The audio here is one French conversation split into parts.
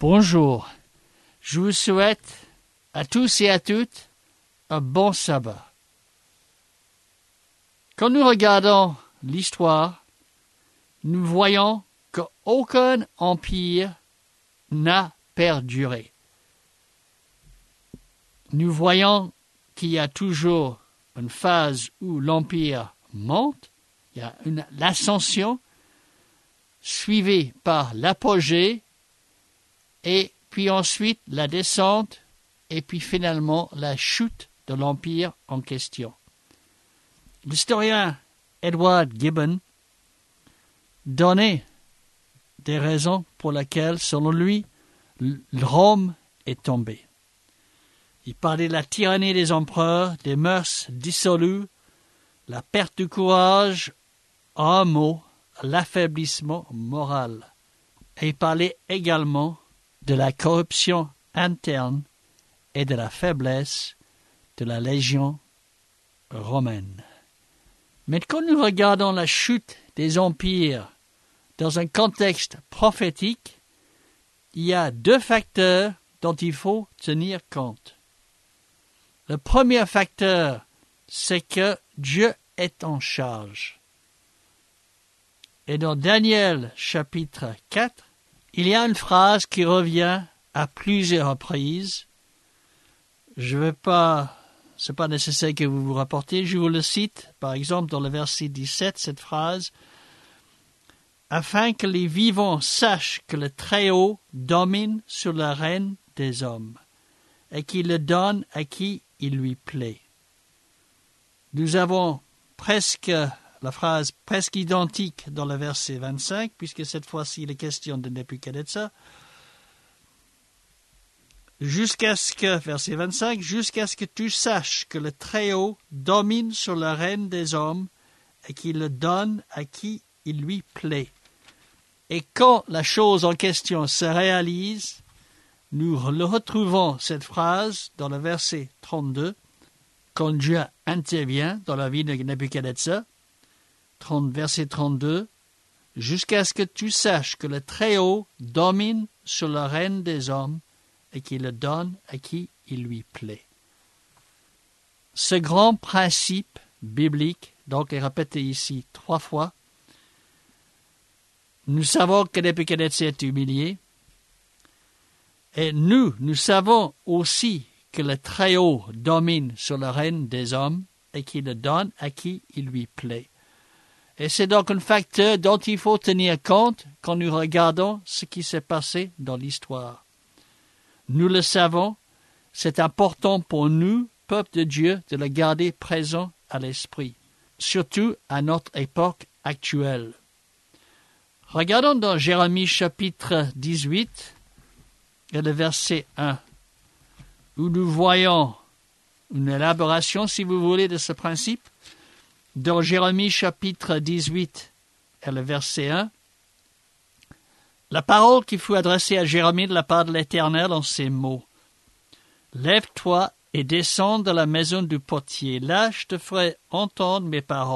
Bonjour, je vous souhaite à tous et à toutes un bon sabbat. Quand nous regardons l'histoire, nous voyons qu'aucun empire n'a perduré. Nous voyons qu'il y a toujours une phase où l'empire monte, il y a l'ascension, suivie par l'apogée, et puis ensuite la descente, et puis finalement la chute de l'empire en question. L'historien Edward Gibbon donnait des raisons pour lesquelles, selon lui, Rome est tombée. Il parlait de la tyrannie des empereurs, des mœurs dissolues, la perte du courage, en un mot, l'affaiblissement moral. Et il parlait également de la corruption interne et de la faiblesse de la légion romaine. Mais quand nous regardons la chute des empires dans un contexte prophétique, il y a deux facteurs dont il faut tenir compte. Le premier facteur, c'est que Dieu est en charge. Et dans Daniel chapitre 4, il y a une phrase qui revient à plusieurs reprises. C'est pas nécessaire que vous vous rapportiez, je vous le cite, par exemple dans le verset 17, cette phrase, « Afin que les vivants sachent que le Très-Haut domine sur le règne des hommes, et qu'il le donne à qui il lui plaît. » Nous avons la phrase presque identique dans le verset 25, puisque cette fois-ci il est question de Nebuchadnezzar. Verset 25, jusqu'à ce que tu saches que le Très-Haut domine sur le règne des hommes et qu'il le donne à qui il lui plaît. Et quand la chose en question se réalise, nous retrouvons cette phrase dans le verset 32, quand Dieu intervient dans la vie de Nebuchadnezzar, verset 32, jusqu'à ce que tu saches que le Très-Haut domine sur le règne des hommes et qu'il le donne à qui il lui plaît. Ce grand principe biblique, donc, est répété ici 3 fois. Nous savons que Nebuchadnezzar est humilié, et nous savons aussi que le Très-Haut domine sur le règne des hommes et qu'il le donne à qui il lui plaît. Et c'est donc un facteur dont il faut tenir compte quand nous regardons ce qui s'est passé dans l'histoire. Nous le savons, c'est important pour nous, peuple de Dieu, de le garder présent à l'esprit, surtout à notre époque actuelle. Regardons dans Jérémie chapitre 18 et le verset 1, où nous voyons une élaboration, si vous voulez, de ce principe. Dans Jérémie chapitre 18 et le verset 1, la parole qui fut adressée à Jérémie de la part de l'Éternel en ces mots. « Lève-toi et descends de la maison du potier. Là, je te ferai entendre mes paroles. »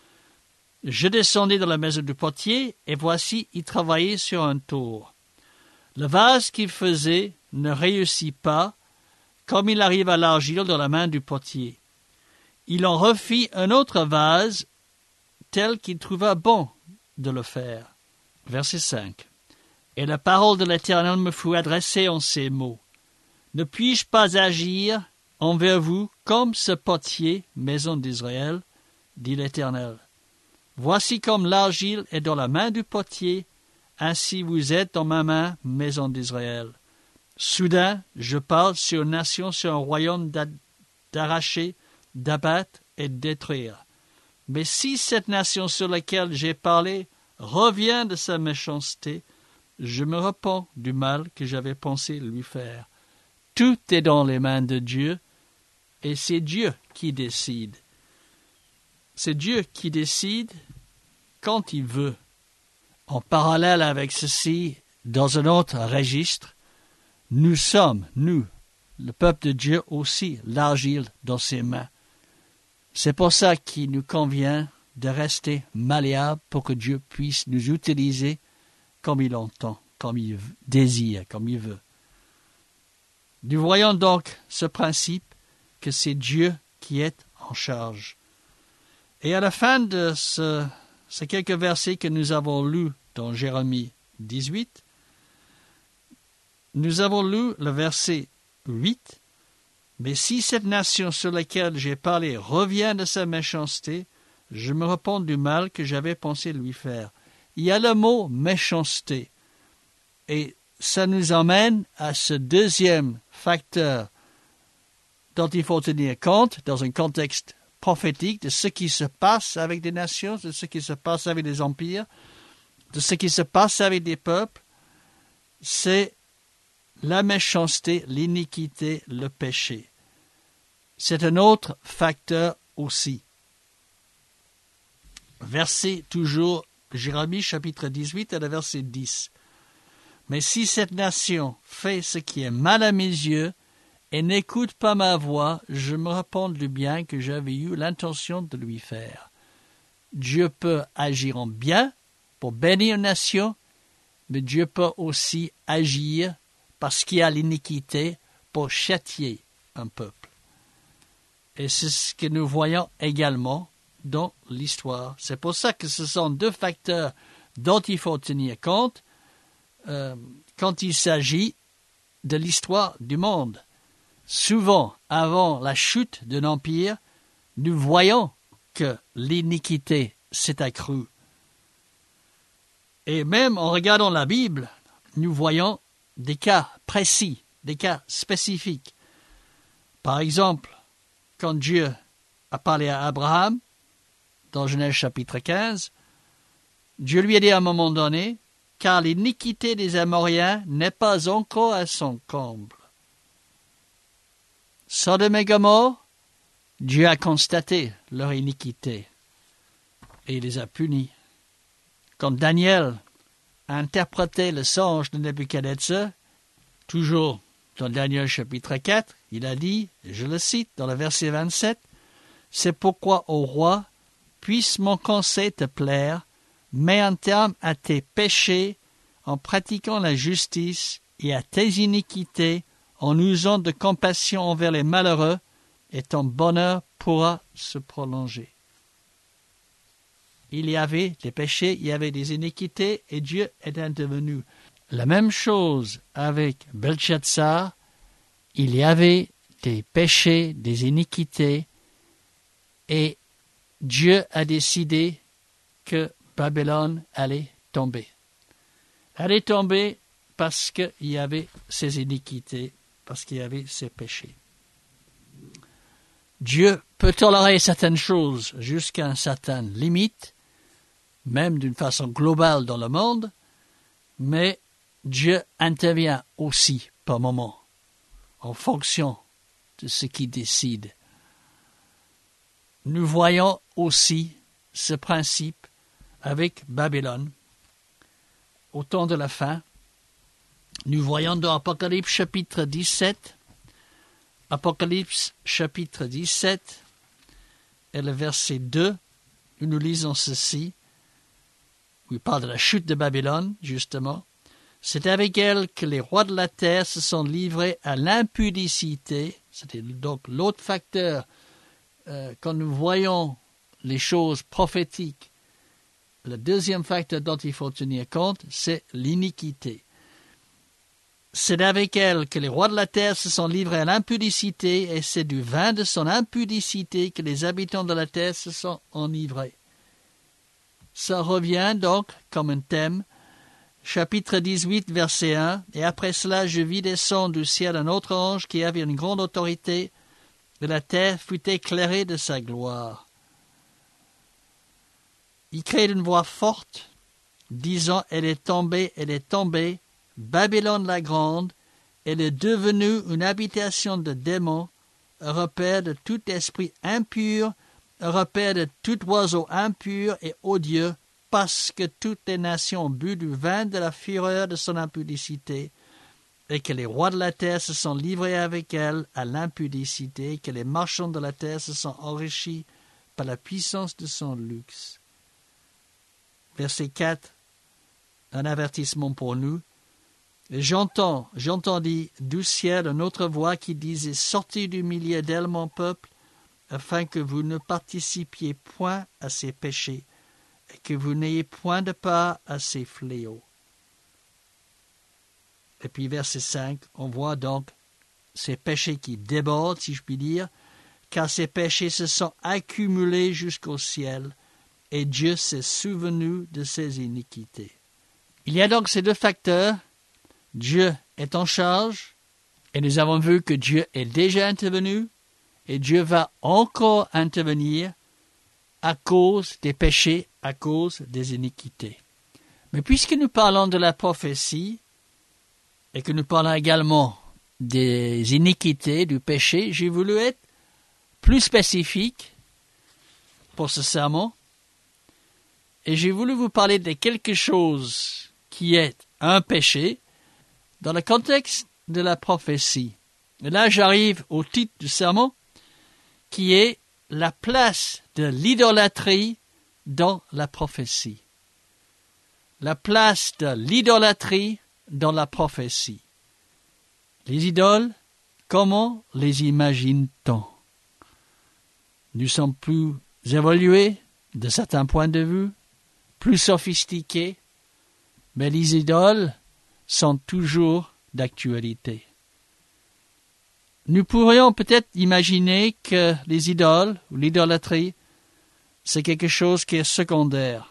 Je descendis dans la maison du potier, et voici, il travaillait sur un tour. Le vase qu'il faisait ne réussit pas, comme il arrive à l'argile dans la main du potier. Il en refit un autre vase, tel qu'il trouva bon de le faire. Verset 5. Et la parole de l'Éternel me fut adressée en ces mots. Ne puis-je pas agir envers vous comme ce potier, maison d'Israël, dit l'Éternel. Voici comme l'argile est dans la main du potier, ainsi vous êtes dans ma main, maison d'Israël. Soudain, je parle sur une nation, sur un royaume d'arracher, d'abattre et de détruire. Mais si cette nation sur laquelle j'ai parlé revient de sa méchanceté, je me repens du mal que j'avais pensé lui faire. Tout est dans les mains de Dieu, et c'est Dieu qui décide. C'est Dieu qui décide quand il veut. En parallèle avec ceci, dans un autre registre, nous sommes, nous, le peuple de Dieu aussi, l'argile dans ses mains. C'est pour ça qu'il nous convient de rester malléable pour que Dieu puisse nous utiliser comme il entend. comme il désire, comme il veut. Nous voyons donc ce principe que c'est Dieu qui est en charge. Et à la fin de ces quelques versets que nous avons lus dans Jérémie 18, nous avons lu le verset 8. « Mais si cette nation sur laquelle j'ai parlé revient de sa méchanceté, je me repens du mal que j'avais pensé lui faire. » Il y a le mot « méchanceté ». Et ça nous emmène à ce deuxième facteur dont il faut tenir compte dans un contexte prophétique de ce qui se passe avec des nations, de ce qui se passe avec des empires, de ce qui se passe avec des peuples. C'est la méchanceté, l'iniquité, le péché. C'est un autre facteur aussi. Verset toujours, Jérémie chapitre 18 et le verset 10. « Mais si cette nation fait ce qui est mal à mes yeux et n'écoute pas ma voix, je me repens du bien que j'avais eu l'intention de lui faire. » Dieu peut agir en bien pour bénir une nation, mais Dieu peut aussi agir parce qu'il y a l'iniquité pour châtier un peuple. Et c'est ce que nous voyons également dans l'histoire. C'est pour ça que ce sont deux facteurs dont il faut tenir compte quand il s'agit de l'histoire du monde. Souvent, avant la chute d'un empire, nous voyons que l'iniquité s'est accrue. Et même en regardant la Bible, nous voyons des cas précis, des cas spécifiques. Par exemple, quand Dieu a parlé à Abraham, dans Genèse chapitre 15, Dieu lui a dit à un moment donné, « Car l'iniquité des Amoréens n'est pas encore à son comble. » Sodome et Gomorrhe, Dieu a constaté leur iniquité et il les a punis. Quand Daniel a interprété le songe de Nebuchadnezzar, toujours dans Daniel chapitre 4, il a dit, je le cite dans le verset 27, « C'est pourquoi, ô roi, puisse mon conseil te plaire, mets un terme à tes péchés en pratiquant la justice et à tes iniquités en usant de compassion envers les malheureux, et ton bonheur pourra se prolonger. » Il y avait des péchés, il y avait des iniquités, et Dieu est intervenu. La même chose avec Belshazzar, il y avait des péchés, des iniquités, et Dieu a décidé que Babylone allait tomber. Elle allait tomber parce qu'il y avait ces iniquités, parce qu'il y avait ces péchés. Dieu peut tolérer certaines choses jusqu'à une certaine limite, même d'une façon globale dans le monde, mais Dieu intervient aussi par moment, en fonction de ce qu'il décide. Nous voyons aussi ce principe avec Babylone. Au temps de la fin, nous voyons dans Apocalypse chapitre 17, Apocalypse chapitre 17 et le verset 2, où nous lisons ceci, où il parle de la chute de Babylone, justement. « C'est avec elle que les rois de la terre se sont livrés à l'impudicité. » C'était donc l'autre facteur. Quand nous voyons les choses prophétiques, le deuxième facteur dont il faut tenir compte, c'est l'iniquité. C'est avec elle que les rois de la terre se sont livrés à l'impudicité, et c'est du vin de son impudicité que les habitants de la terre se sont enivrés. Ça revient donc comme un thème. Chapitre 18, verset 1. « Et après cela, je vis descendre du ciel un autre ange qui avait une grande autorité, et la terre fut éclairée de sa gloire. Il crie d'une voix forte, disant, « Elle est tombée, Babylone la grande, elle est devenue une habitation de démons, un repère de tout esprit impur, un repère de tout oiseau impur et odieux, parce que toutes les nations ont bu du vin de la fureur de son impudicité, et que les rois de la terre se sont livrés avec elle à l'impudicité, et que les marchands de la terre se sont enrichis par la puissance de son luxe. » Verset 4, un avertissement pour nous. Et j'entendis du ciel une autre voix qui disait « Sortez du milieu d'elle, mon peuple, afin que vous ne participiez point à ses péchés, et que vous n'ayez point de part à ses fléaux. » Et puis verset 5, on voit donc ces péchés qui débordent, si je puis dire, car ces péchés se sont accumulés jusqu'au ciel, et Dieu s'est souvenu de ses iniquités. Il y a donc ces deux facteurs. Dieu est en charge, et nous avons vu que Dieu est déjà intervenu, et Dieu va encore intervenir à cause des péchés, à cause des iniquités. Mais puisque nous parlons de la prophétie, et que nous parlons également des iniquités, du péché, j'ai voulu être plus spécifique pour ce sermon, et j'ai voulu vous parler de quelque chose qui est un péché, dans le contexte de la prophétie. Et là, j'arrive au titre du sermon, qui est la place de l'idolâtrie dans la prophétie. La place de l'idolâtrie dans la prophétie. Les idoles, comment les imagine-t-on? Nous sommes plus évolués de certains points de vue, plus sophistiqués, mais les idoles sont toujours d'actualité. Nous pourrions peut-être imaginer que les idoles, ou l'idolâtrie, c'est quelque chose qui est secondaire.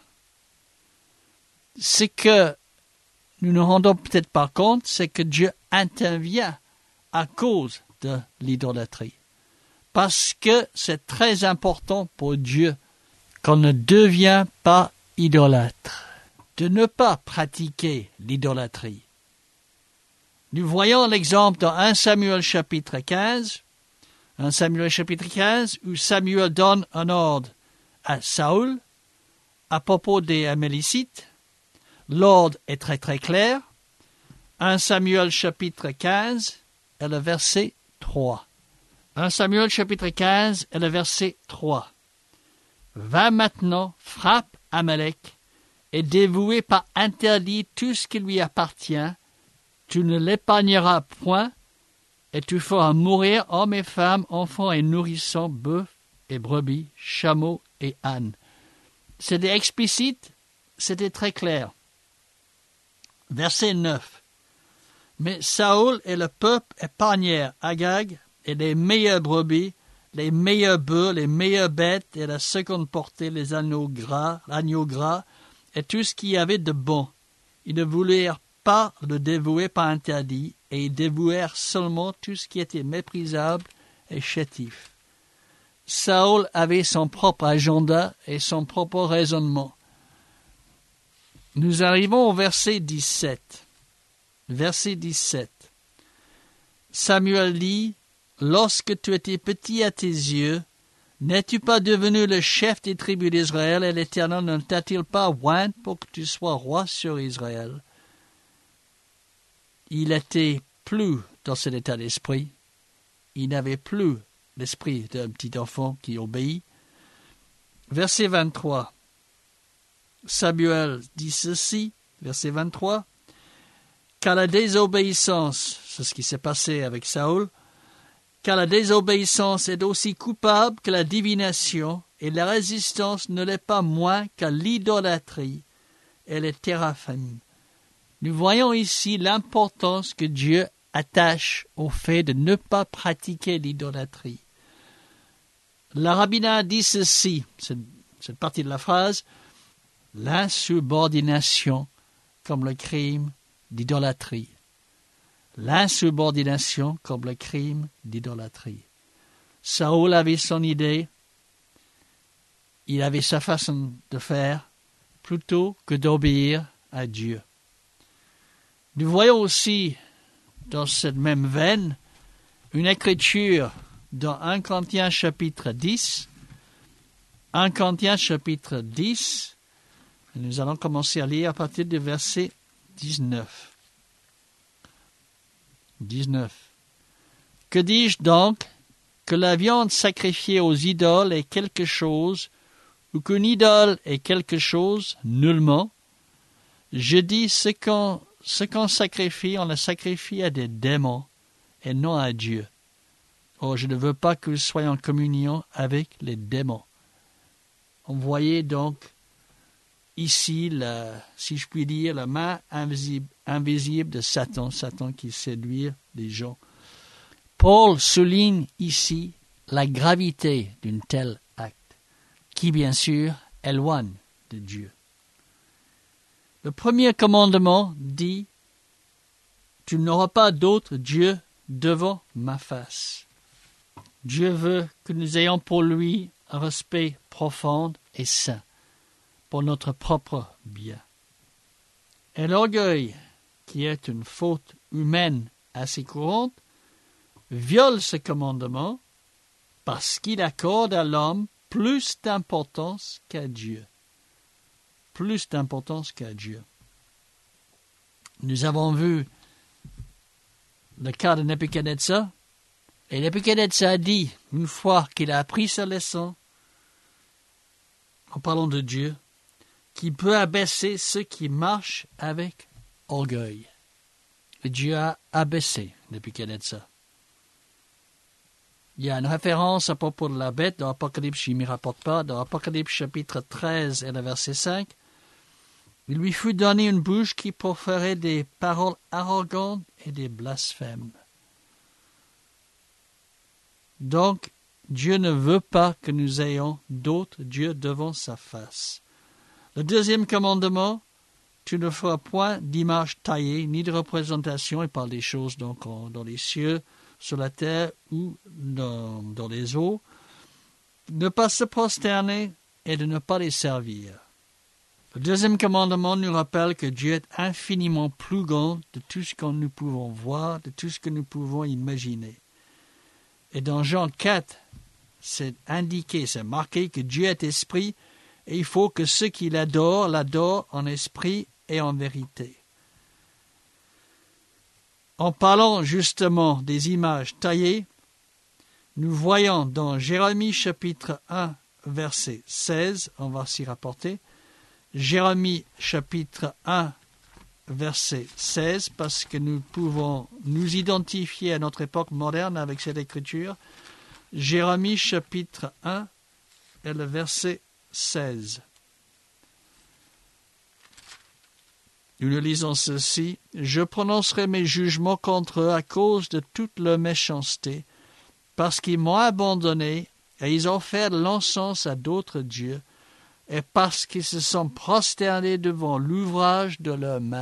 Ce que nous ne rendons peut-être pas compte, c'est que Dieu intervient à cause de l'idolâtrie. Parce que c'est très important pour Dieu qu'on ne devient pas idolâtre, de ne pas pratiquer l'idolâtrie. Nous voyons l'exemple dans 1 Samuel chapitre 15, 1 Samuel chapitre 15, où Samuel donne un ordre à Saül à propos des Amalecites. L'ordre est très très clair. 1 Samuel chapitre 15 et le verset 3. 1 Samuel chapitre 15 et le verset 3. Va maintenant, frappe Amalek, et dévouer par interdit tout ce qui lui appartient. Tu ne l'épargneras point, et tu feras mourir hommes et femmes, enfants et nourrissons, bœufs et brebis, chameaux et ânes. C'était explicite, c'était très clair. Verset 9. Mais Saül et le peuple épargnèrent Agag et les meilleures brebis, les meilleurs bœufs, les meilleures bêtes et la seconde portée, les agneaux gras, et tout ce qu'il y avait de bon. Ils ne voulurent pas le dévouer par interdit, et ils dévouèrent seulement tout ce qui était méprisable et chétif. Saül avait son propre agenda et son propre raisonnement. Nous arrivons au verset 17. Verset 17. Samuel dit, « Lorsque tu étais petit à tes yeux, n'es-tu pas devenu le chef des tribus d'Israël, et l'Éternel ne t'a-t-il pas oint pour que tu sois roi sur Israël ?» Il était plus dans cet état d'esprit. Il n'avait plus l'esprit d'un petit enfant qui obéit. Verset 23. Samuel dit ceci, verset 23. « Car la désobéissance, c'est ce qui s'est passé avec Saül, car la désobéissance est aussi coupable que la divination, et la résistance ne l'est pas moins que l'idolâtrie et les téraphim. » Nous voyons ici l'importance que Dieu attache au fait de ne pas pratiquer l'idolâtrie. Le rabbinat dit ceci, cette partie de la phrase, « L'insubordination comme le crime d'idolâtrie. » L'insubordination comme le crime d'idolâtrie. Saül avait son idée, il avait sa façon de faire, plutôt que d'obéir à Dieu. Nous voyons aussi, dans cette même veine, une écriture dans 1 Corinthiens chapitre 10. 1 Corinthiens chapitre 10. Et nous allons commencer à lire à partir du verset 19. 19. Que dis-je donc? Que la viande sacrifiée aux idoles est quelque chose, ou qu'une idole est quelque chose? Nullement. Je dis ce ce qu'on sacrifie, on le sacrifie à des démons et non à Dieu. Oh, je ne veux pas que vous soyez en communion avec les démons. On voyait donc ici, si je puis dire, la main invisible de Satan, Satan qui séduit les gens. Paul souligne ici la gravité d'un tel acte, qui bien sûr éloigne de Dieu. Le premier commandement dit « Tu n'auras pas d'autre Dieu devant ma face ». Dieu veut que nous ayons pour lui un respect profond et saint pour notre propre bien. Et l'orgueil, qui est une faute humaine assez courante, viole ce commandement parce qu'il accorde à l'homme plus d'importance qu'à Dieu. Plus d'importance qu'à Dieu. Nous avons vu le cas de Nebuchadnezzar. Et Nebuchadnezzar a dit, une fois qu'il a appris sa leçon, en parlant de Dieu, qu'il peut abaisser ceux qui marchent avec orgueil. Et Dieu a abaissé Nebuchadnezzar. Il y a une référence à propos de la bête dans l'Apocalypse, je ne m'y rapporte pas, dans l'Apocalypse chapitre 13 et le verset 5. Il lui fut donné une bouche qui proférait des paroles arrogantes et des blasphèmes. Donc, Dieu ne veut pas que nous ayons d'autres dieux devant sa face. Le deuxième commandement, tu ne feras point d'image taillée, ni de représentation, il parle des choses donc dans les cieux, sur la terre ou dans les eaux, ne pas se prosterner et de ne pas les servir. Le deuxième commandement nous rappelle que Dieu est infiniment plus grand de tout ce que nous pouvons voir, de tout ce que nous pouvons imaginer. Et dans Jean 4, c'est indiqué, c'est marqué que Dieu est esprit et il faut que ceux qui l'adorent en esprit et en vérité. En parlant justement des images taillées, nous voyons dans Jérémie chapitre 1, verset 16, on va s'y rapporter, Jérémie chapitre 1, verset 16, parce que nous pouvons nous identifier à notre époque moderne avec cette écriture. Jérémie chapitre 1 et le verset 16. Nous le lisons ceci. « Je prononcerai mes jugements contre eux à cause de toute leur méchanceté, parce qu'ils m'ont abandonné et ils ont fait de l'encens à d'autres dieux, et parce qu'ils se sont prosternés devant l'ouvrage de leurs mains. »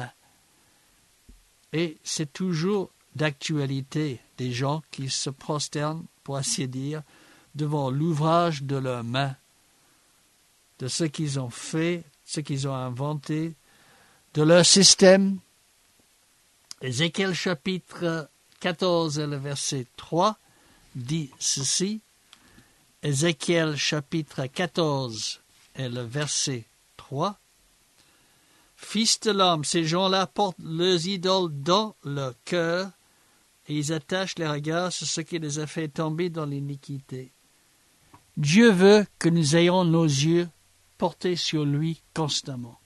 Et c'est toujours d'actualité des gens qui se prosternent, pour ainsi dire, devant l'ouvrage de leurs mains, de ce qu'ils ont fait, ce qu'ils ont inventé, de leur système. Ézéchiel chapitre 14 et le verset 3 dit ceci. Ézéchiel chapitre 14 et le verset 3. Fils de l'homme, ces gens-là portent leurs idoles dans leur cœur et ils attachent les regards sur ce qui les a fait tomber dans l'iniquité. Dieu veut que nous ayons nos yeux portés sur lui constamment,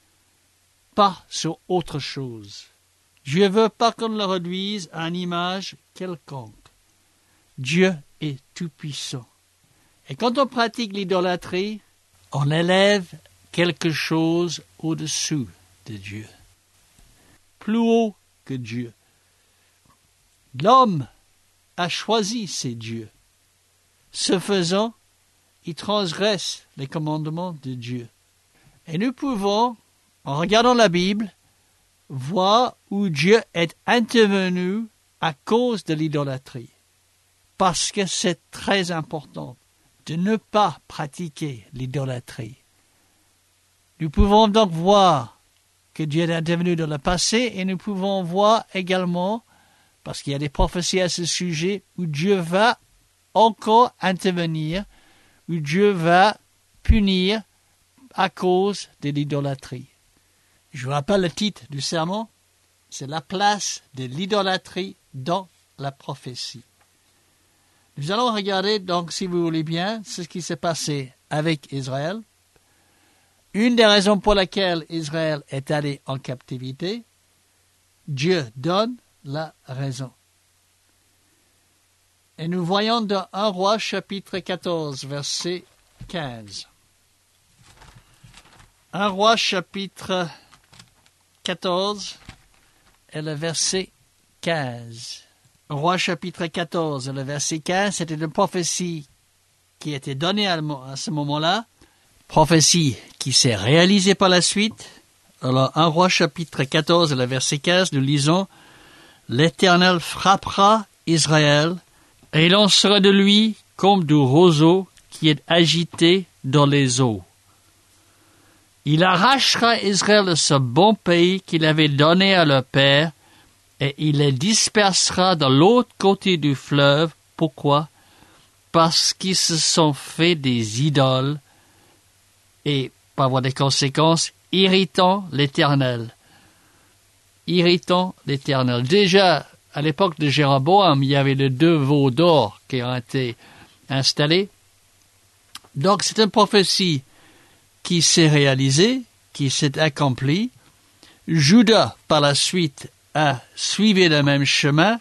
pas sur autre chose. Dieu veut pas qu'on le réduise à une image quelconque. Dieu est tout-puissant. Et quand on pratique l'idolâtrie, on élève quelque chose au-dessous de Dieu, plus haut que Dieu. L'homme a choisi ses dieux. Ce faisant, il transgresse les commandements de Dieu. Et nous pouvons, en regardant la Bible, voir où Dieu est intervenu à cause de l'idolâtrie. Parce que c'est très important de ne pas pratiquer l'idolâtrie. Nous pouvons donc voir que Dieu est intervenu dans le passé et nous pouvons voir également, parce qu'il y a des prophéties à ce sujet, où Dieu va encore intervenir, où Dieu va punir à cause de l'idolâtrie. Je vous rappelle le titre du sermon, c'est la place de l'idolâtrie dans la prophétie. Nous allons regarder donc, si vous voulez bien, ce qui s'est passé avec Israël. Une des raisons pour laquelle Israël est allé en captivité, Dieu donne la raison. Et nous voyons dans 1 Roi chapitre 14, verset 15. 1 Roi chapitre 14 et le verset 15. Roi chapitre 14 et le verset 15, c'était une prophétie qui était donnée à ce moment-là, prophétie qui s'est réalisée par la suite. Alors, 1 Roi chapitre 14 et le verset 15, nous lisons « L'Éternel frappera Israël, et il en sera de lui comme du roseau qui est agité dans les eaux. Il arrachera Israël de ce bon pays qu'il avait donné à leur père, et il les dispersera de l'autre côté du fleuve. Pourquoi? Parce qu'ils se sont fait des idoles et, par voie de conséquences, irritant l'Éternel. Irritant l'Éternel. Déjà, à l'époque de Jéroboam, il y avait les 2 veaux d'or qui ont été installés. Donc, c'est une prophétie qui s'est réalisée, qui s'est accomplie. Juda, par la suite, a suivi le même chemin.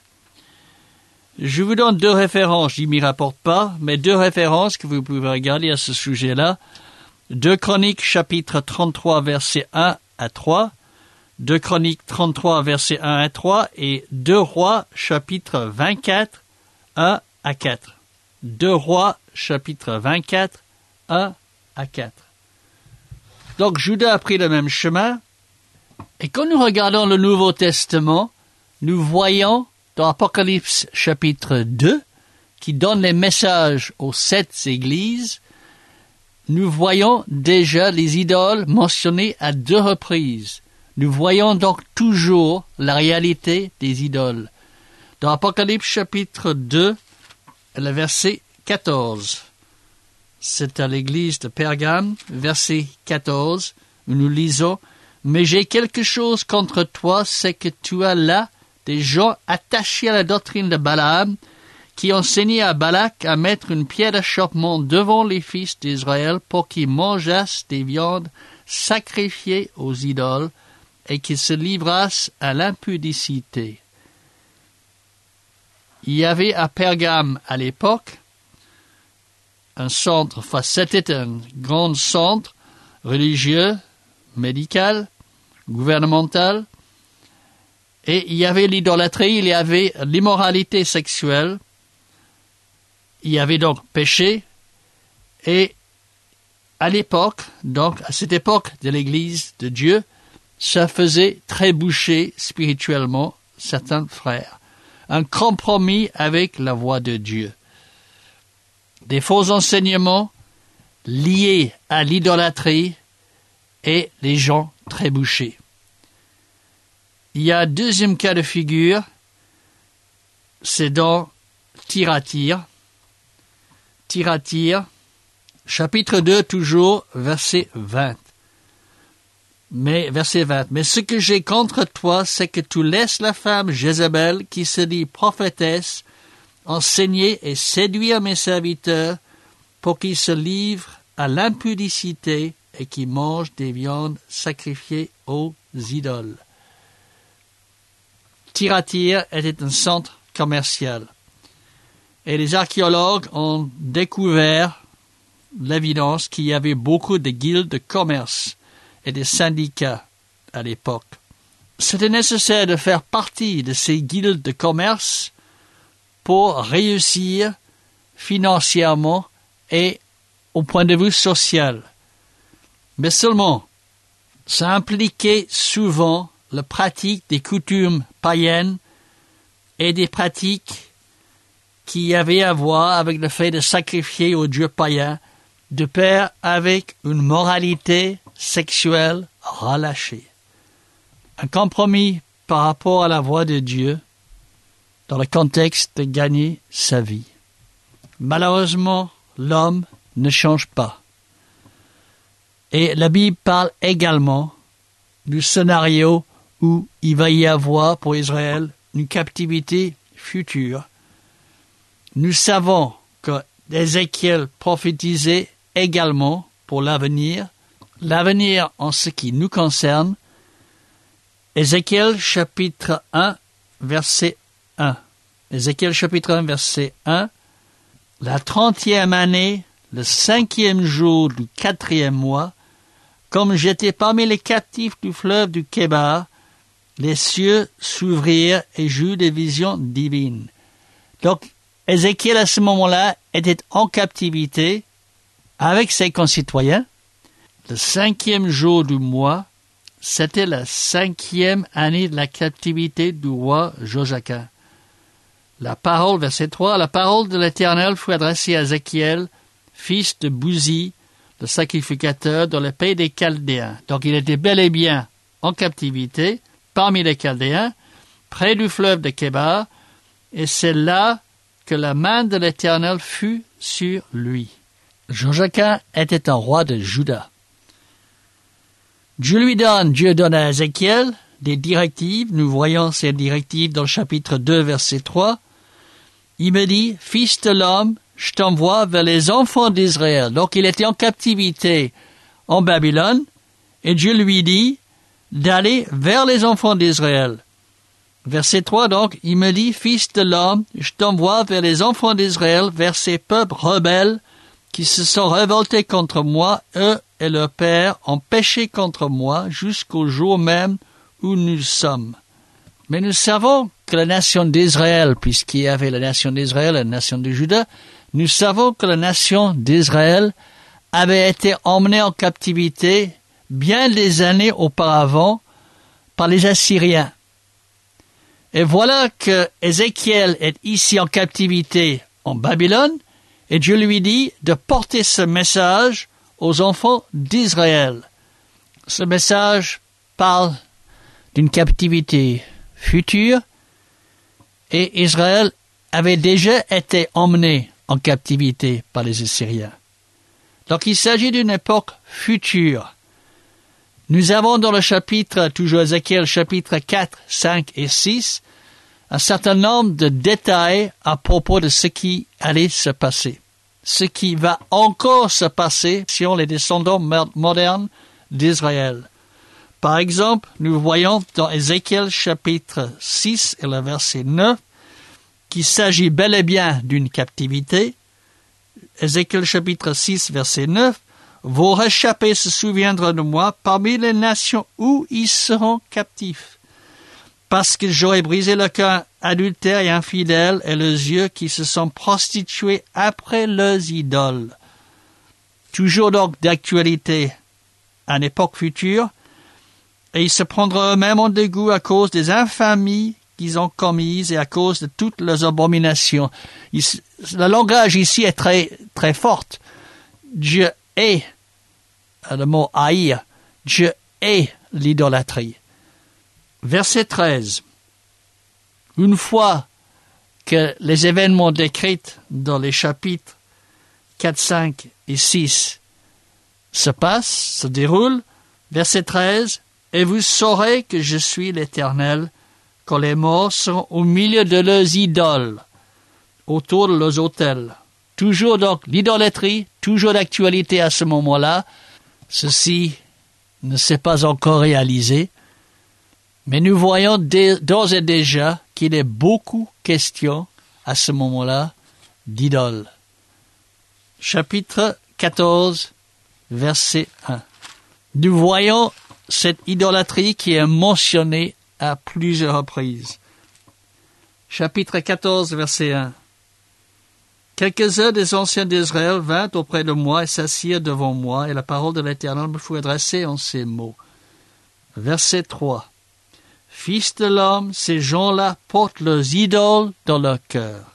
Je vous donne 2 références, je ne m'y rapporte pas, mais 2 références que vous pouvez regarder à ce sujet-là. 2 Chroniques, chapitre 33, versets 1 à 3. 2 Chroniques 33, versets 1 à 3. Et 2 Rois, chapitre 24, 1 à 4. 2 Rois, chapitre 24, 1 à 4. Donc, Juda a pris le même chemin. Et quand nous regardons le Nouveau Testament, nous voyons dans Apocalypse chapitre 2, qui donne les messages aux 7 églises, nous voyons déjà les idoles mentionnées à 2 reprises. Nous voyons donc toujours la réalité des idoles. Dans Apocalypse chapitre 2, le verset 14. C'est à l'église de Pergame, verset 14, où nous lisons « Mais j'ai quelque chose contre toi, c'est que tu as là des gens attachés à la doctrine de Balaam, qui enseignaient à Balak à mettre une pierre d'achoppement devant les fils d'Israël pour qu'ils mangeassent des viandes sacrifiées aux idoles et qu'ils se livrassent à l'impudicité. » Il y avait à Pergame à l'époque un centre, enfin c'était un grand centre religieux, médical, gouvernemental, et il y avait l'idolâtrie, il y avait l'immoralité sexuelle, il y avait donc péché, et à l'époque, donc à cette époque de l'Église de Dieu, ça faisait trébucher spirituellement certains frères. Un compromis avec la voix de Dieu. Des faux enseignements liés à l'idolâtrie et les gens trébuchés. Il y a un deuxième cas de figure, c'est dans Thyatire. Thyatire, chapitre 2, toujours, verset 20. Mais ce que j'ai contre toi, c'est que tu laisses la femme Jézabel, qui se dit prophétesse, enseigner et séduire mes serviteurs pour qu'ils se livrent à l'impudicité et qu'ils mangent des viandes sacrifiées aux idoles. Thyatire était un centre commercial. Et les archéologues ont découvert l'évidence qu'il y avait beaucoup de guildes de commerce et des syndicats à l'époque. C'était nécessaire de faire partie de ces guildes de commerce pour réussir financièrement et au point de vue social. Mais seulement, ça impliquait souvent la pratique des coutumes païennes et des pratiques qui avaient à voir avec le fait de sacrifier aux dieux païens, de pair avec une moralité sexuelle relâchée. Un compromis par rapport à la voix de Dieu dans le contexte de gagner sa vie. Malheureusement, l'homme ne change pas. Et la Bible parle également du scénario où il va y avoir pour Israël une captivité future. Nous savons que Ézéchiel prophétisait également pour l'avenir en ce qui nous concerne, Ézéchiel chapitre 1, verset 1. Ézéchiel chapitre 1, verset 1. La 30e année, le 5e jour du 4e mois, comme j'étais parmi les captifs du fleuve du Kébar, les cieux s'ouvrirent et j'eus des visions divines. Donc, Ézéchiel à ce moment-là était en captivité avec ses concitoyens. Le 5e jour du mois, c'était la 5e année de la captivité du roi Josachim. La parole, verset 3, la parole de l'Éternel fut adressée à Ézéchiel, fils de Bouzi, le sacrificateur, dans le pays des Chaldéens. Donc il était bel et bien en captivité, parmi les Chaldéens, près du fleuve de Kébar, et c'est là que la main de l'Éternel fut sur lui. Josachim était un roi de Juda. Dieu donne à Ézéchiel des directives. Nous voyons ces directives dans le chapitre 2, verset 3. Il me dit, « Fils de l'homme, je t'envoie vers les enfants d'Israël. » Donc il était en captivité en Babylone, et Dieu lui dit d'aller vers les enfants d'Israël. Verset 3, donc, il me dit, « Fils de l'homme, je t'envoie vers les enfants d'Israël, vers ces peuples rebelles qui se sont révoltés contre moi, eux et leurs pères ont péché contre moi jusqu'au jour même où nous sommes. » Mais nous savons que la nation d'Israël, puisqu'il y avait la nation d'Israël et la nation de Juda, nous savons que la nation d'Israël avait été emmenée en captivité bien des années auparavant par les Assyriens. Et voilà que Ézéchiel est ici en captivité en Babylone, et Dieu lui dit de porter ce message aux enfants d'Israël. Ce message parle d'une captivité future, et Israël avait déjà été emmené en captivité par les Assyriens. Donc il s'agit d'une époque future. Nous avons dans le chapitre, toujours Ézéchiel, chapitre 4, 5 et 6, un certain nombre de détails à propos de ce qui allait se passer. Ce qui va encore se passer sur les descendants modernes d'Israël. Par exemple, nous voyons dans Ézéchiel chapitre 6 et le verset 9 qu'il s'agit bel et bien d'une captivité. Ézéchiel chapitre 6 verset 9, « Vos réchappés se souviendront de moi parmi les nations où ils seront captifs, parce que j'aurai brisé le cœur adultère et infidèle et les yeux qui se sont prostitués après leurs idoles. » Toujours donc d'actualité à une époque future, et ils se prendront eux-mêmes en dégoût à cause des infamies qu'ils ont commises et à cause de toutes leurs abominations. Le langage ici est très, très fort. Dieu est, le mot haïr, Dieu est l'idolâtrie. Verset 13. Une fois que les événements décrits dans les chapitres 4, 5 et 6 se passent, se déroulent, verset 13, « Et vous saurez que je suis l'Éternel, quand les morts seront au milieu de leurs idoles, autour de leurs autels. » Toujours donc l'idolâtrie, toujours d'actualité à ce moment-là. Ceci ne s'est pas encore réalisé, mais nous voyons d'ores et déjà qu'il est beaucoup question à ce moment-là d'idoles. Chapitre 14, verset 1. Nous voyons cette idolâtrie qui est mentionnée à plusieurs reprises. Chapitre 14, verset 1. Quelques-uns des anciens d'Israël vinrent auprès de moi et s'assirent devant moi, et la parole de l'Éternel me fut adressée en ces mots. Verset 3. Fils de l'homme, ces gens-là portent leurs idoles dans leur cœur,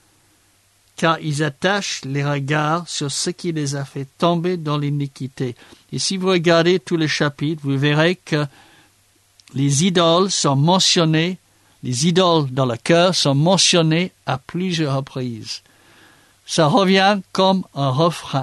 car ils attachent les regards sur ce qui les a fait tomber dans l'iniquité. Et si vous regardez tous les chapitres, vous verrez que les idoles sont mentionnées, les idoles dans le cœur sont mentionnées à plusieurs reprises. Ça revient comme un refrain.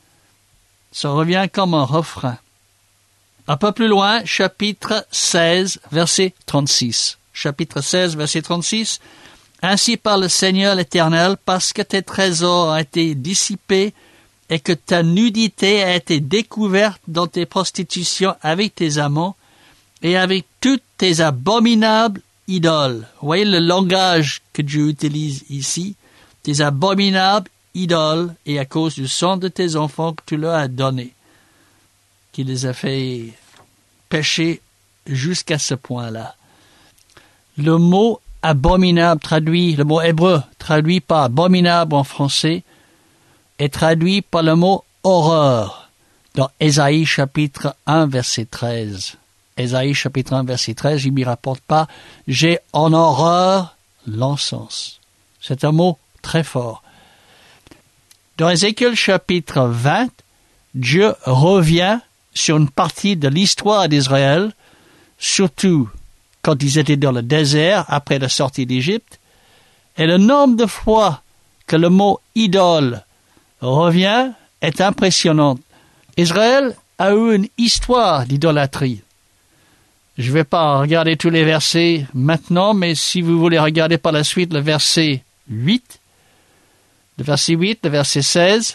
Un peu plus loin, chapitre 16, verset 36. Chapitre 16, verset 36. « Ainsi parle le Seigneur l'Éternel, parce que tes trésors ont été dissipés et que ta nudité a été découverte dans tes prostitutions avec tes amants, et avec toutes tes abominables idoles. Vous voyez le langage que Dieu utilise ici, tes abominables idoles, et à cause du sang de tes enfants que tu leur as donné, qui les a fait pécher jusqu'à ce point-là. Le mot abominable traduit, le mot hébreu traduit par abominable en français, est traduit par le mot horreur dans Ésaïe chapitre 1 verset 13. Ésaïe chapitre 1 verset 13, je ne m'y rapporte pas, j'ai en horreur l'encens. C'est un mot très fort. Dans Ézéchiel chapitre 20, Dieu revient sur une partie de l'histoire d'Israël, surtout quand ils étaient dans le désert après la sortie d'Égypte, et le nombre de fois que le mot idole revient est impressionnant. Israël a eu une histoire d'idolâtrie. Je ne vais pas regarder tous les versets maintenant, mais si vous voulez regarder par la suite le verset 8, le verset 8, le verset 16,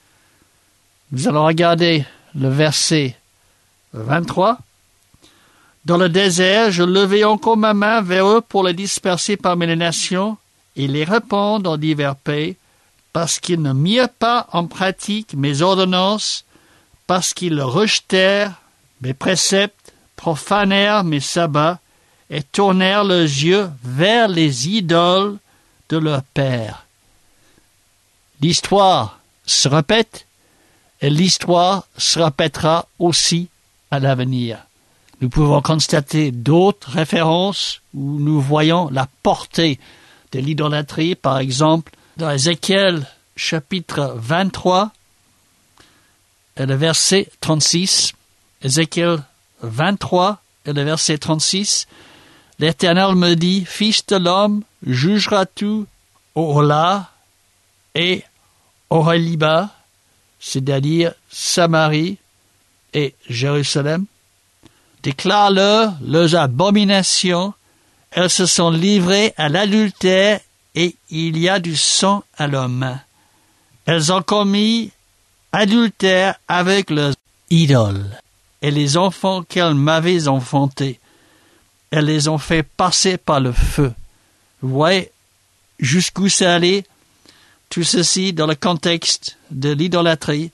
nous allons regarder le verset 23. Dans le désert, je levai encore ma main vers eux pour les disperser parmi les nations et les répandre en divers pays, parce qu'ils ne mirent pas en pratique mes ordonnances, parce qu'ils rejetèrent mes préceptes, profanèrent mes sabbats et tournèrent leurs yeux vers les idoles de leur père. L'histoire se répète et l'histoire se répétera aussi à l'avenir. Nous pouvons constater d'autres références où nous voyons la portée de l'idolâtrie, par exemple, dans Ézéchiel chapitre 23 et le verset 36. Ézéchiel 23 et le verset 36. L'Éternel me dit, Fils de l'homme, jugeras-tu Ohola et Oholiba, c'est-à-dire Samarie et Jérusalem? Déclare-leur leurs abominations, elles se sont livrées à l'adultère et il y a du sang à leurs mains. Elles ont commis adultère avec leurs idoles et les enfants qu'elles m'avaient enfantés. Elles les ont fait passer par le feu. Vous voyez jusqu'où c'est allé, tout ceci dans le contexte de l'idolâtrie.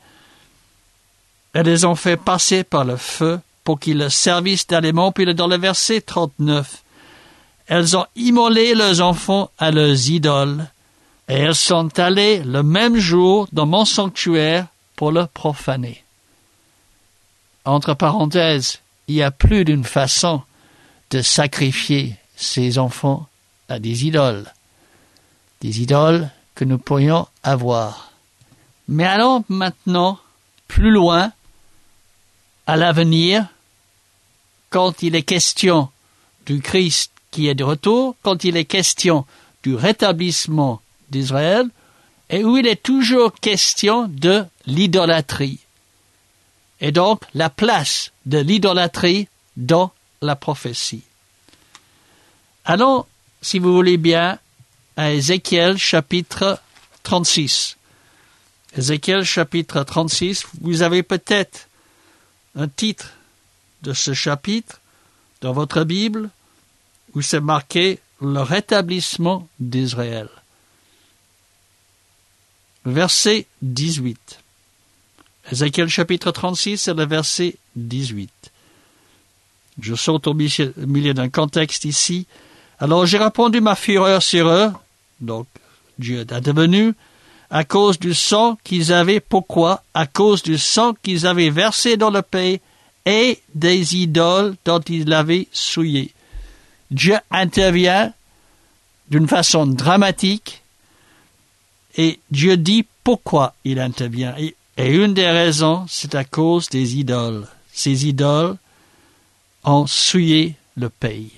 Elles les ont fait passer par le feu pour qu'ils leur servissent d'aliments. Puis dans le verset 39, elles ont immolé leurs enfants à leurs idoles, et elles sont allées le même jour dans mon sanctuaire pour le profaner. Entre parenthèses, il y a plus d'une façon de sacrifier ses enfants à des idoles que nous pourrions avoir. Mais allons maintenant plus loin à l'avenir, quand il est question du Christ qui est de retour, quand il est question du rétablissement d'Israël, et où il est toujours question de l'idolâtrie. Et donc, la place de l'idolâtrie dans la prophétie. Allons, si vous voulez bien, à Ézéchiel chapitre 36. Ézéchiel chapitre 36, vous avez peut-être un titre de ce chapitre dans votre Bible où c'est marqué « Le rétablissement d'Israël ». Verset 18. Ézéchiel chapitre 36, c'est le verset 18. Je saute au milieu d'un contexte ici. Alors j'ai répandu ma fureur sur eux, donc Dieu est devenu, à cause du sang qu'ils avaient. Pourquoi? À cause du sang qu'ils avaient versé dans le pays et des idoles dont ils l'avaient souillé. Dieu intervient d'une façon dramatique et Dieu dit pourquoi il intervient. Et une des raisons, c'est à cause des idoles. Ces idoles ont souillé le pays.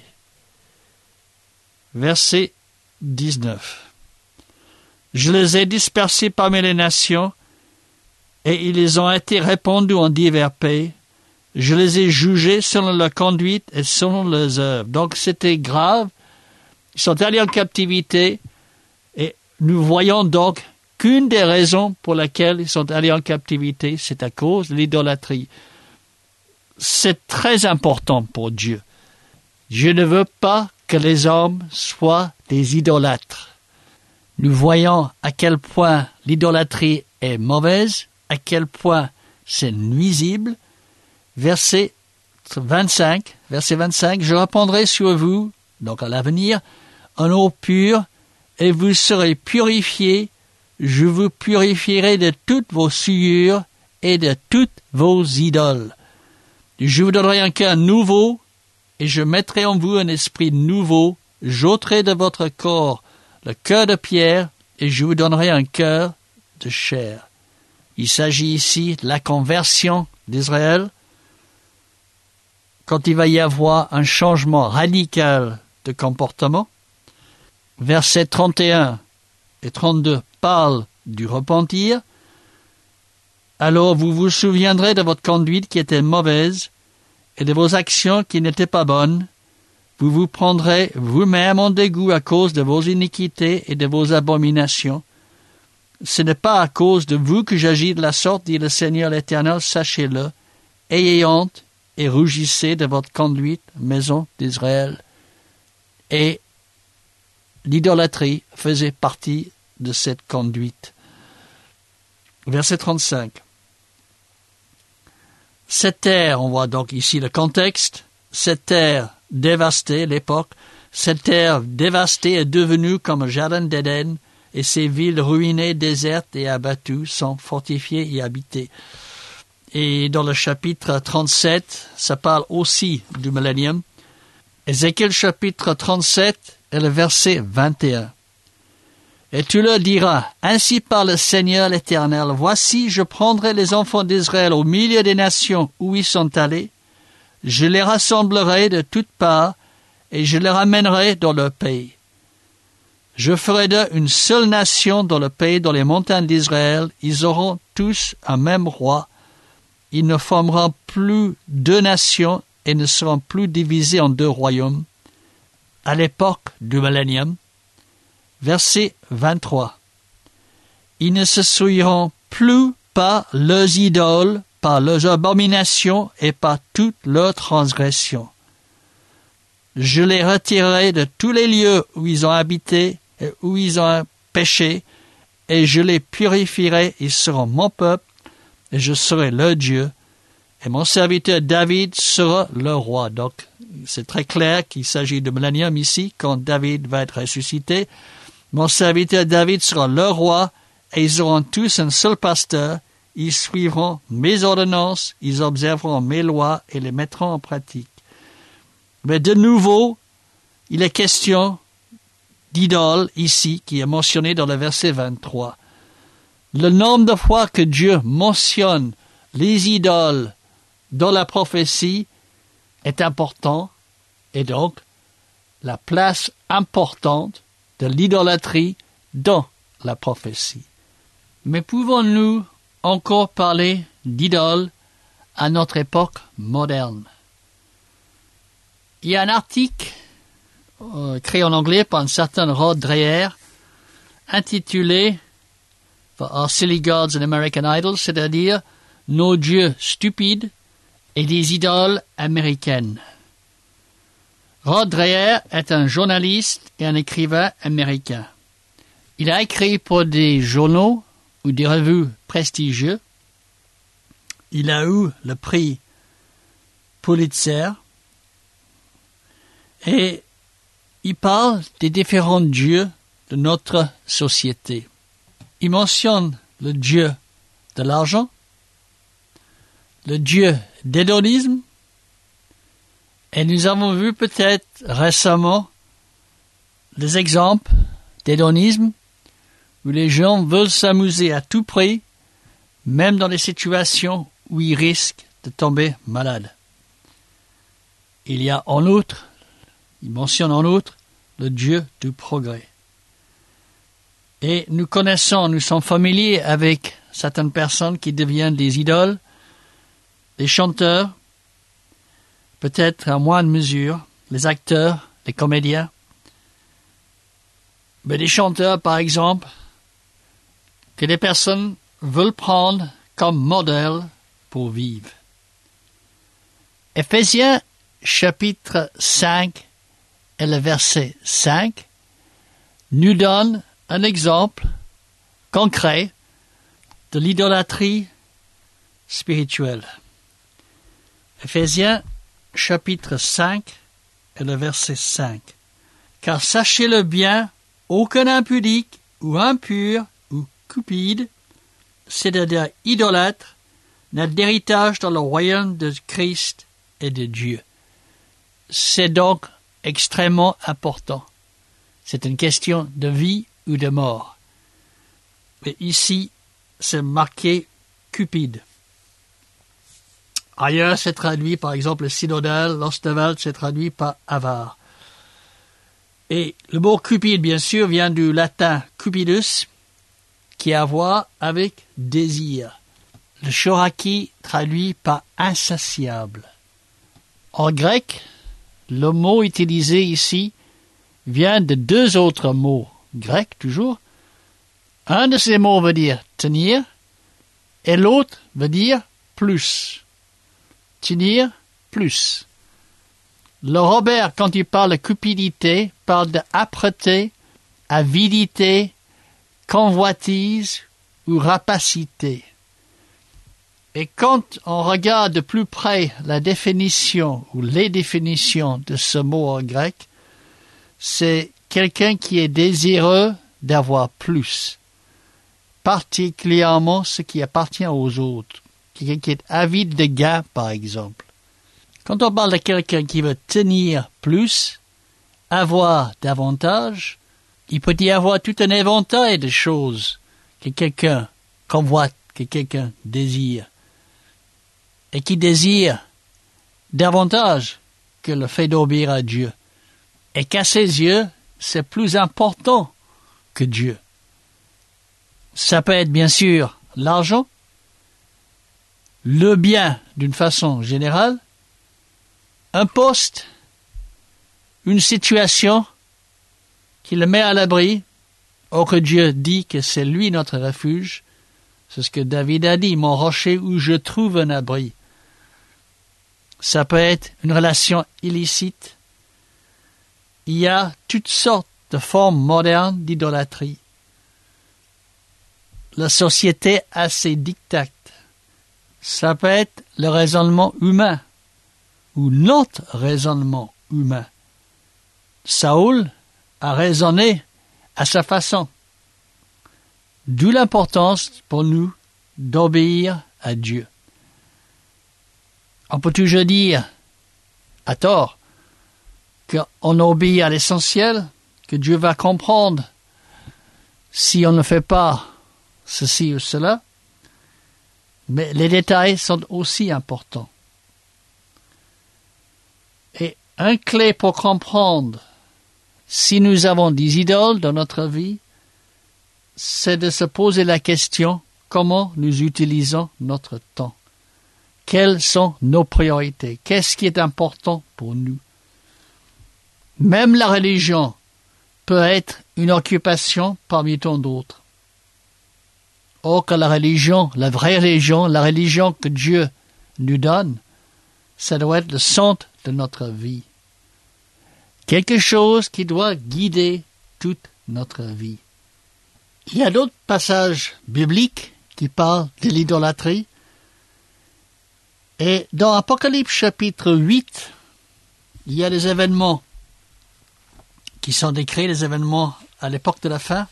Verset 19. Je les ai dispersés parmi les nations et ils ont été répandus en divers pays. Je les ai jugés selon leur conduite et selon leurs œuvres. Donc c'était grave. Ils sont allés en captivité et nous voyons donc qu'une des raisons pour laquelle ils sont allés en captivité, c'est à cause de l'idolâtrie. c'est très important pour Dieu. Dieu ne veut pas que les hommes soient des idolâtres. Nous voyons à quel point l'idolâtrie est mauvaise, à quel point c'est nuisible. Verset 25, je répandrai sur vous, donc à l'avenir, en eau pure, et vous serez purifiés. Je vous purifierai de toutes vos souillures et de toutes vos idoles. Je vous donnerai un cœur nouveau, et je mettrai en vous un esprit nouveau. J'ôterai de votre corps le cœur de pierre, et je vous donnerai un cœur de chair. Il s'agit ici de la conversion d'Israël, quand il va y avoir un changement radical de comportement. Versets 31 et 32 parlent du repentir. Alors vous vous souviendrez de votre conduite qui était mauvaise et de vos actions qui n'étaient pas bonnes. Vous vous prendrez vous-même en dégoût à cause de vos iniquités et de vos abominations. Ce n'est pas à cause de vous que j'agis de la sorte, dit le Seigneur l'Éternel, sachez-le. Ayez honte et rougissez de votre conduite, maison d'Israël. Et l'idolâtrie faisait partie de cette conduite. Verset 35. Cette terre, on voit donc ici le contexte, cette terre dévastée, l'époque, cette terre dévastée est devenue comme un jardin d'Éden, et ces villes ruinées, désertes et abattues sont fortifiées et habitées. Et dans le chapitre 37, ça parle aussi du millénium. Ézéchiel chapitre 37 et le verset 21. Et tu leur diras, ainsi parle le Seigneur l'Éternel, voici, je prendrai les enfants d'Israël au milieu des nations où ils sont allés, je les rassemblerai de toutes parts, et je les ramènerai dans leur pays. Je ferai d'eux une seule nation dans le pays, dans les montagnes d'Israël, ils auront tous un même roi, ils ne formeront plus deux nations et ne seront plus divisés en deux royaumes. À l'époque du millénium, verset 23. Ils ne se souilleront plus par leurs idoles, par leurs abominations et par toutes leurs transgressions. Je les retirerai de tous les lieux où ils ont habité et où ils ont péché, et je les purifierai, ils seront mon peuple, et je serai leur Dieu, et mon serviteur David sera leur roi. Donc, c'est très clair qu'il s'agit de millénium ici, quand David va être ressuscité. Mon serviteur David sera leur roi, et ils auront tous un seul pasteur. Ils suivront mes ordonnances, ils observeront mes lois et les mettront en pratique. Mais de nouveau, il est question d'idole ici, qui est mentionné dans le verset 23. Le nombre de fois que Dieu mentionne les idoles dans la prophétie est important, et donc la place importante de l'idolâtrie dans la prophétie. Mais pouvons-nous encore parler d'idoles à notre époque moderne? Il y a un article créé en anglais par un certain Rod Dreher intitulé For Our Silly Gods and American Idols, c'est-à-dire Nos dieux stupides et des idoles américaines. Rod Dreher est un journaliste et un écrivain américain. Il a écrit pour des journaux ou des revues prestigieuses. Il a eu le prix Pulitzer et il parle des différents dieux de notre société. Il mentionne le dieu de l'argent, le dieu d'hédonisme, et nous avons vu peut-être récemment des exemples d'hédonisme où les gens veulent s'amuser à tout prix, même dans des situations où ils risquent de tomber malades. Il y a en outre, il mentionne en outre le Dieu du progrès. Et nous sommes familiers avec certaines personnes qui deviennent des idoles, les chanteurs, peut-être à moindre mesure, les acteurs, les comédiens. Mais des chanteurs, par exemple, que des personnes veulent prendre comme modèle pour vivre. Éphésiens chapitre 5 et le verset 5 nous donne un exemple concret de l'idolâtrie spirituelle. Éphésiens chapitre 5 et le verset 5. Car sachez-le bien, aucun impudique ou impur ou cupide, c'est-à-dire idolâtre, n'a d'héritage dans le royaume de Christ et de Dieu. C'est donc extrêmement important. C'est une question de vie ou de mort. Mais ici, c'est marqué cupide. Ailleurs, c'est traduit, par exemple, le synodal, l'ostaval, c'est traduit par avare. Et le mot cupide, bien sûr, vient du latin cupidus, qui a à voir avec désir. Le choraki traduit par insatiable. En grec, le mot utilisé ici vient de deux autres mots grecs, toujours. Un de ces mots veut dire tenir, et l'autre veut dire plus. Tenir, plus. Le Robert, quand il parle de cupidité, parle d'âpreté, avidité, convoitise ou rapacité. Et quand on regarde de plus près la définition ou les définitions de ce mot en grec, c'est quelqu'un qui est désireux d'avoir plus, particulièrement ce qui appartient aux autres, quelqu'un qui est avide de gain, par exemple. Quand on parle de quelqu'un qui veut tenir plus, avoir davantage, il peut y avoir tout un éventail de choses que quelqu'un convoite, que quelqu'un désire, et qui désire davantage que le fait d'obéir à Dieu. Et qu'à ses yeux, c'est plus important que Dieu. Ça peut être bien sûr l'argent, le bien d'une façon générale, un poste, une situation qui le met à l'abri, or que Dieu dit que c'est lui notre refuge. C'est ce que David a dit, mon rocher où je trouve un abri. Ça peut être une relation illicite. Il y a toutes sortes de formes modernes d'idolâtrie. La société a ses dictats. Ça peut être le raisonnement humain ou notre raisonnement humain. Saül a raisonné à sa façon. D'où l'importance pour nous d'obéir à Dieu. On peut toujours dire, à tort, qu'on obéit à l'essentiel, que Dieu va comprendre si on ne fait pas ceci ou cela, mais les détails sont aussi importants. Et un clé pour comprendre si nous avons des idoles dans notre vie, c'est de se poser la question comment nous utilisons notre temps. Quelles sont nos priorités? Qu'est-ce qui est important pour nous? Même la religion peut être une occupation parmi tant d'autres. Or que la religion, la vraie religion, la religion que Dieu nous donne, ça doit être le centre de notre vie. Quelque chose qui doit guider toute notre vie. Il y a d'autres passages bibliques qui parlent de l'idolâtrie. Et dans Apocalypse chapitre 8, il y a des événements qui sont décrits, des événements à l'époque de la fin,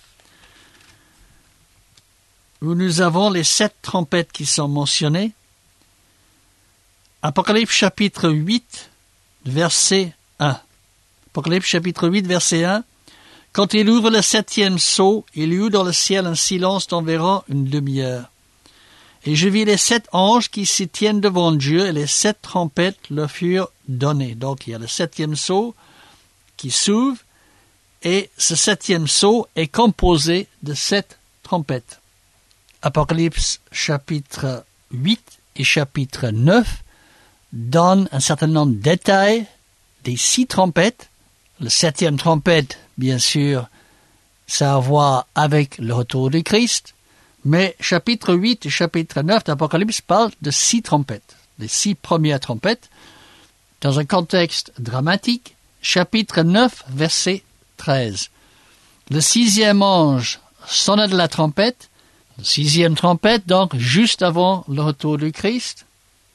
où nous avons les 7 trompettes qui sont mentionnées. Apocalypse chapitre 8, verset 1. Apocalypse chapitre 8, verset 1. Quand il ouvre le 7e sceau, il y eut dans le ciel un silence d'environ une demi-heure. Et je vis les 7 anges qui s'y tiennent devant Dieu, et les 7 trompettes leur furent données. Donc il y a le 7e sceau qui s'ouvre, et ce 7e sceau est composé de 7 trompettes. Apocalypse chapitre 8 et chapitre 9 donnent un certain nombre de détails des 6 trompettes. Le 7e trompette, bien sûr, ça a à voir avec le retour de Christ. Mais chapitre 8 et chapitre 9 d'Apocalypse parlent de 6 trompettes, les 6 premières trompettes. dans un contexte dramatique, chapitre 9, verset 13. Le 6e ange sonna de la trompette, la 6e trompette, donc juste avant le retour du Christ.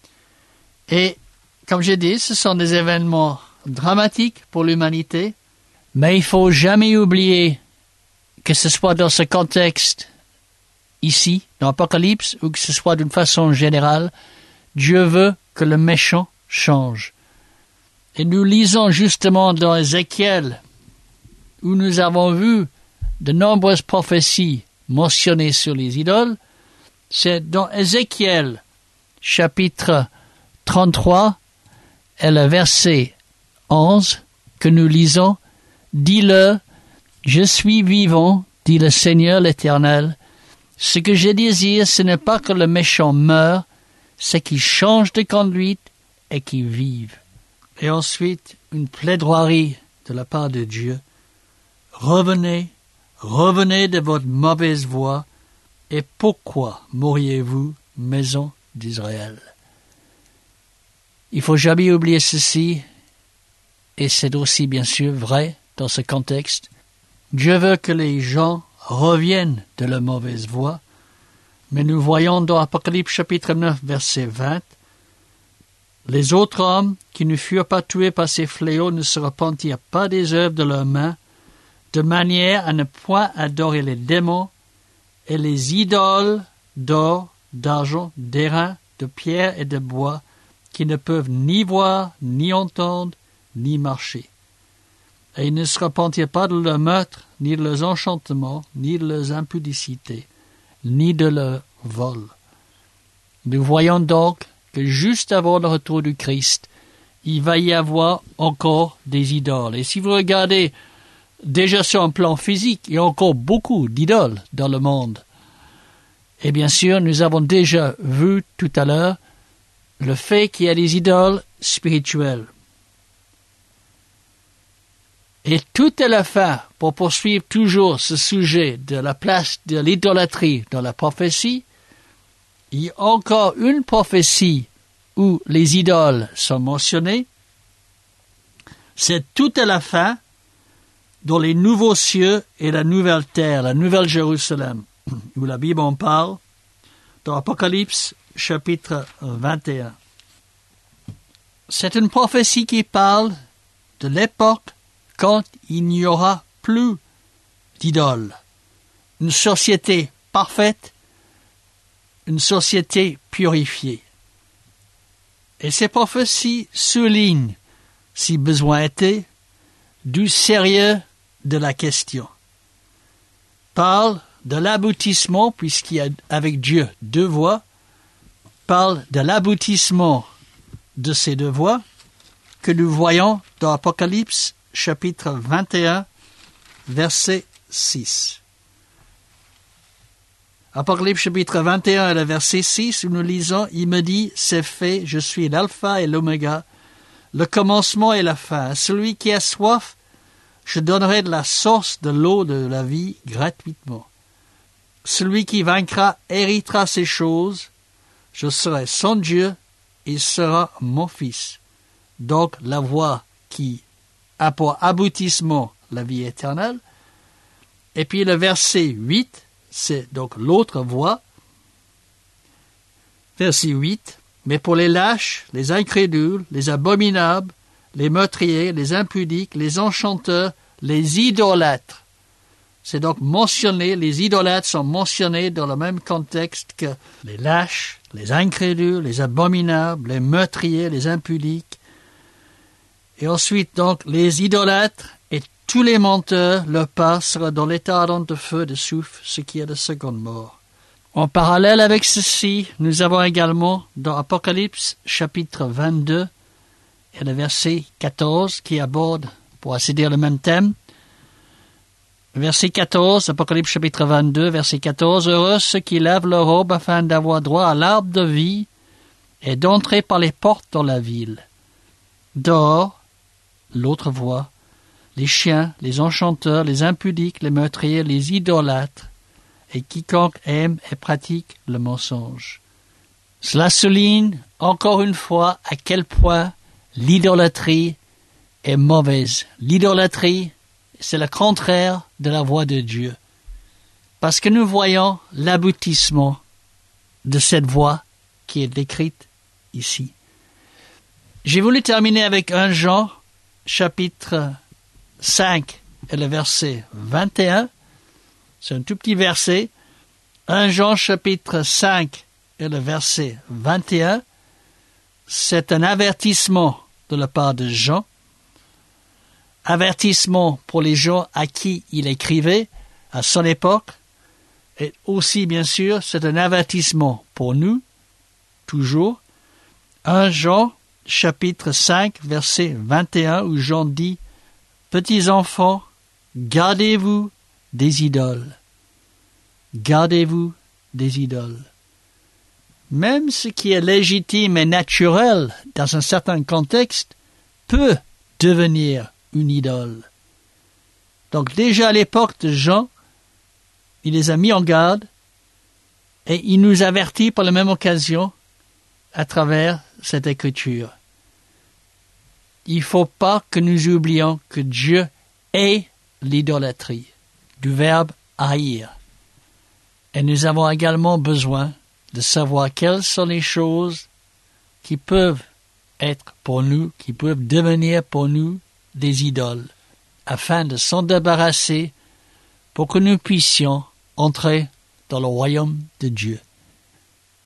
Et comme j'ai dit, ce sont des événements dramatiques pour l'humanité, mais il faut jamais oublier que ce soit dans ce contexte ici, dans l'Apocalypse, ou que ce soit d'une façon générale, Dieu veut que le méchant change. Et nous lisons justement dans Ézéchiel, où nous avons vu de nombreuses prophéties mentionnées sur les idoles. C'est dans Ézéchiel, chapitre 33, et le verset 11, que nous lisons. « Dis-le, je suis vivant, dit le Seigneur l'Éternel. Ce que je désire, ce n'est pas que le méchant meure, c'est qu'il change de conduite et qu'il vive. » Et ensuite, une plaidoirie de la part de Dieu. « Revenez, revenez de votre mauvaise voie, et pourquoi mourriez-vous, maison d'Israël ?» Il faut jamais oublier ceci, et c'est aussi bien sûr vrai dans ce contexte. Dieu veut que les gens reviennent de leur mauvaise voie, mais nous voyons dans Apocalypse chapitre 9, verset 20, « Les autres hommes qui ne furent pas tués par ces fléaux ne se repentirent pas des œuvres de leurs mains, de manière à ne point adorer les démons et les idoles d'or, d'argent, d'airain, de pierre et de bois, qui ne peuvent ni voir, ni entendre, ni marcher. Et ils ne se repentirent pas de leurs meurtres, ni de leurs enchantements, ni de leurs impudicités, ni de leur vol. » Nous voyons donc que juste avant le retour du Christ, il va y avoir encore des idoles. Et si vous regardez déjà sur un plan physique, il y a encore beaucoup d'idoles dans le monde. Et bien sûr, nous avons déjà vu tout à l'heure le fait qu'il y a des idoles spirituelles. Et tout est la fin pour poursuivre toujours ce sujet de la place de l'idolâtrie dans la prophétie. Il y a encore une prophétie où les idoles sont mentionnées. C'est tout à la fin dans les nouveaux cieux et la nouvelle terre, la nouvelle Jérusalem, où la Bible en parle, dans Apocalypse chapitre 21. C'est une prophétie qui parle de l'époque quand il n'y aura plus d'idoles. Une société parfaite, une société purifiée. Et ces prophéties soulignent, si besoin était, du sérieux de la question. Parle de l'aboutissement, puisqu'il y a avec Dieu deux voies, parle de l'aboutissement de ces deux voies que nous voyons dans Apocalypse chapitre 21, verset 6. Apocalypse chapitre 21, le verset 6, où nous lisons, « Il me dit, c'est fait, je suis l'alpha et l'oméga, le commencement et la fin. À celui qui a soif, je donnerai de la source de l'eau de la vie gratuitement. Celui qui vaincra héritera ces choses, je serai son Dieu, il sera mon fils. » Donc la voie qui a pour aboutissement la vie éternelle. Et puis le verset 8, c'est donc l'autre voie. Verset 8, « Mais pour les lâches, les incrédules, les abominables, les meurtriers, les impudiques, les enchanteurs, les idolâtres. » C'est donc mentionné, les idolâtres sont mentionnés dans le même contexte que les lâches, les incrédules, les abominables, les meurtriers, les impudiques. Et ensuite, donc, les idolâtres et tous les menteurs, leur part sera dans l'état ardent de feu, de soufre, ce qui est de seconde mort. En parallèle avec ceci, nous avons également dans Apocalypse chapitre 22 et le verset 14 qui aborde, pour ainsi dire, le même thème. Verset 14, Apocalypse chapitre 22, verset 14, « Heureux ceux qui lavent leur robe afin d'avoir droit à l'arbre de vie et d'entrer par les portes dans la ville. Dehors, l'autre voie, les chiens, les enchanteurs, les impudiques, les meurtriers, les idolâtres, et quiconque aime et pratique le mensonge. » Cela souligne encore une fois à quel point l'idolâtrie est mauvaise. L'idolâtrie, c'est le contraire de la voie de Dieu. Parce que nous voyons l'aboutissement de cette voie qui est décrite ici. J'ai voulu terminer avec 1 Jean, chapitre 5, et le verset 21. C'est un tout petit verset. 1 Jean, chapitre 5, et le verset 21. C'est un avertissement de la part de Jean. Avertissement pour les gens à qui il écrivait à son époque. Et aussi, bien sûr, c'est un avertissement pour nous, toujours. 1 Jean, chapitre 5, verset 21, où Jean dit « Petits enfants, gardez-vous des idoles. Gardez-vous des idoles. » Même ce qui est légitime et naturel dans un certain contexte peut devenir une idole. Donc déjà à l'époque de Jean, il les a mis en garde et il nous avertit par la même occasion à travers cette écriture. Il ne faut pas que nous oublions que Dieu est l'idolâtrie, du verbe haïr. Et nous avons également besoin de savoir quelles sont les choses qui peuvent être pour nous, qui peuvent devenir pour nous des idoles, afin de s'en débarrasser pour que nous puissions entrer dans le royaume de Dieu.